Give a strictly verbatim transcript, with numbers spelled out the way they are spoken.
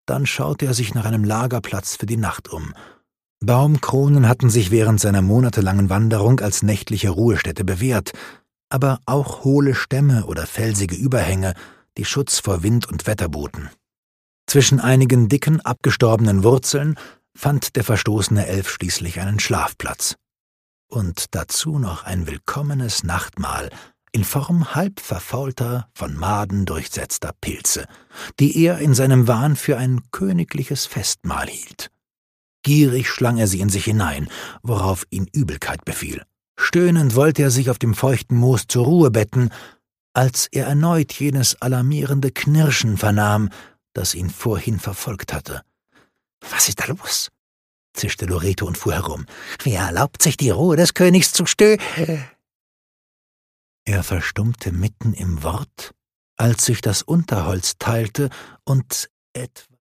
Dann schaute er sich nach einem Lagerplatz für die Nacht um. Baumkronen hatten sich während seiner monatelangen Wanderung als nächtliche Ruhestätte bewährt, aber auch hohle Stämme oder felsige Überhänge, die Schutz vor Wind und Wetter boten. Zwischen einigen dicken, abgestorbenen Wurzeln fand der verstoßene Elf schließlich einen Schlafplatz. Und dazu noch ein willkommenes Nachtmahl in Form halb verfaulter, von Maden durchsetzter Pilze, die er in seinem Wahn für ein königliches Festmahl hielt. Gierig schlang er sie in sich hinein, worauf ihn Übelkeit befiel. Stöhnend wollte er sich auf dem feuchten Moos zur Ruhe betten, als er erneut jenes alarmierende Knirschen vernahm, das ihn vorhin verfolgt hatte. »Was ist da los?« zischte Loreto und fuhr herum. »Wer erlaubt sich, die Ruhe des Königs zu stö...« Er verstummte mitten im Wort, als sich das Unterholz teilte und etwa